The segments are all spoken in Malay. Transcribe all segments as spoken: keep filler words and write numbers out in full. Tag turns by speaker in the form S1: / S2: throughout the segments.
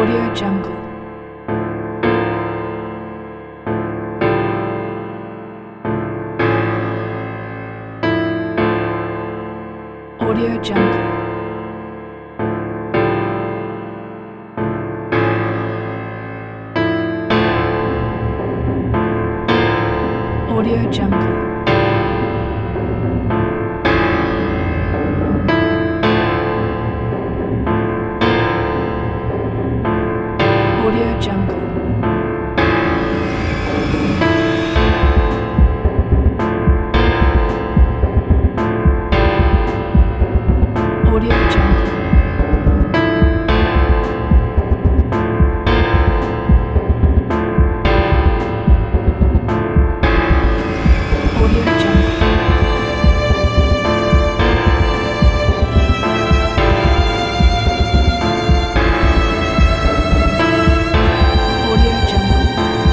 S1: Audio Jungle. Audio Jungle. Audio Jungle. Audio Jungle. Audio Jungle. Audio Jungle. Audio Jungle.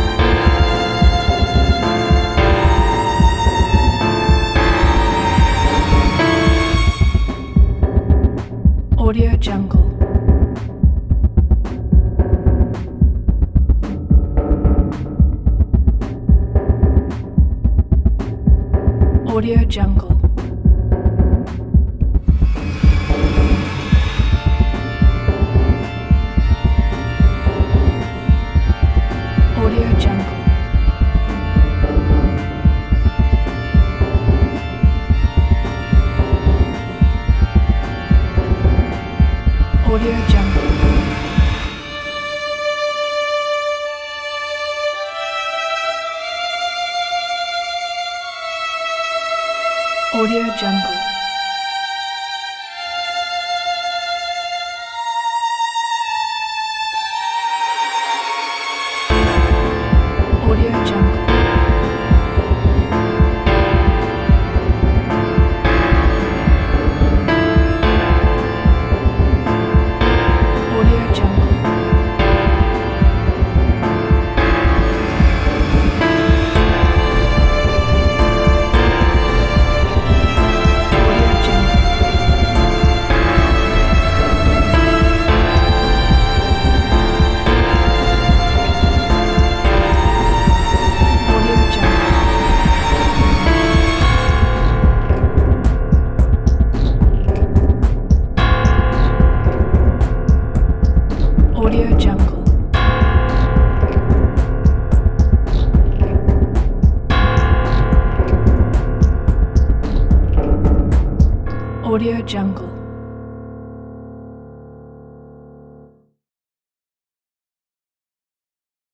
S1: Audio Jungle. Audio Jungle. Audio Jungle. Audio Jungle. Audio Jungle. Audio Jungle. Audio Jungle. Audio Jungle. Audio Jungle. Audio Jungle. Audio Jungle.